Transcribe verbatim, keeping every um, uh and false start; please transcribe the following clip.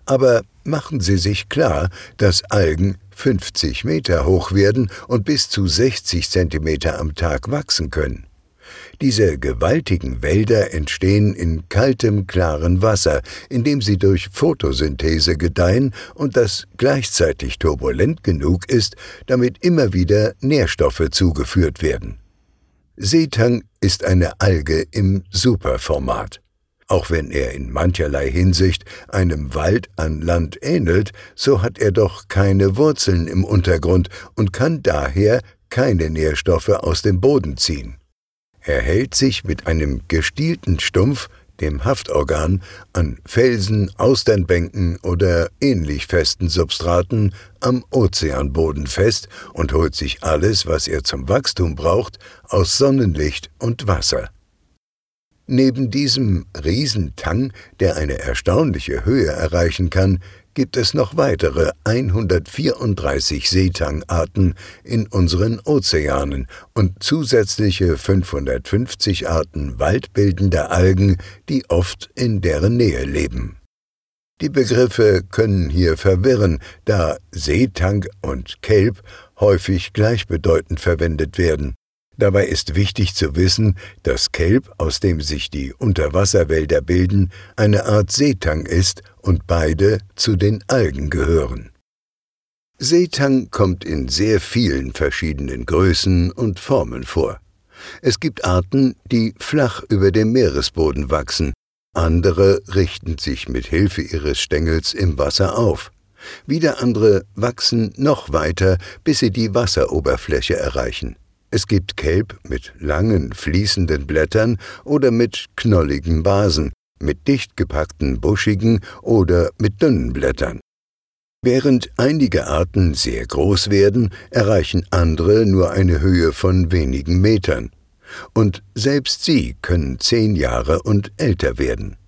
Aber machen Sie sich klar, dass Algen fünfzig Meter hoch werden und bis zu sechzig Zentimeter am Tag wachsen können. Diese gewaltigen Wälder entstehen in kaltem, klaren Wasser, in dem sie durch Photosynthese gedeihen und das gleichzeitig turbulent genug ist, damit immer wieder Nährstoffe zugeführt werden. Seetang ist eine Alge im Superformat. Auch wenn er in mancherlei Hinsicht einem Wald an Land ähnelt, so hat er doch keine Wurzeln im Untergrund und kann daher keine Nährstoffe aus dem Boden ziehen. Er hält sich mit einem gestielten Stumpf, dem Haftorgan, an Felsen, Austernbänken oder ähnlich festen Substraten am Ozeanboden fest und holt sich alles, was er zum Wachstum braucht, aus Sonnenlicht und Wasser. Neben diesem Riesentang, der eine erstaunliche Höhe erreichen kann, gibt es noch weitere hundertvierunddreißig Seetangarten in unseren Ozeanen und zusätzliche fünfhundertfünfzig Arten waldbildender Algen, die oft in deren Nähe leben. Die Begriffe können hier verwirren, da Seetang und Kelp häufig gleichbedeutend verwendet werden. Dabei ist wichtig zu wissen, dass Kelp, aus dem sich die Unterwasserwälder bilden, eine Art Seetang ist und beide zu den Algen gehören. Seetang kommt in sehr vielen verschiedenen Größen und Formen vor. Es gibt Arten, die flach über dem Meeresboden wachsen, andere richten sich mit Hilfe ihres Stängels im Wasser auf. Wieder andere wachsen noch weiter, bis sie die Wasseroberfläche erreichen. Es gibt Kelp mit langen, fließenden Blättern oder mit knolligen Basen, mit dicht gepackten, buschigen oder mit dünnen Blättern. Während einige Arten sehr groß werden, erreichen andere nur eine Höhe von wenigen Metern. Und selbst sie können zehn Jahre und älter werden.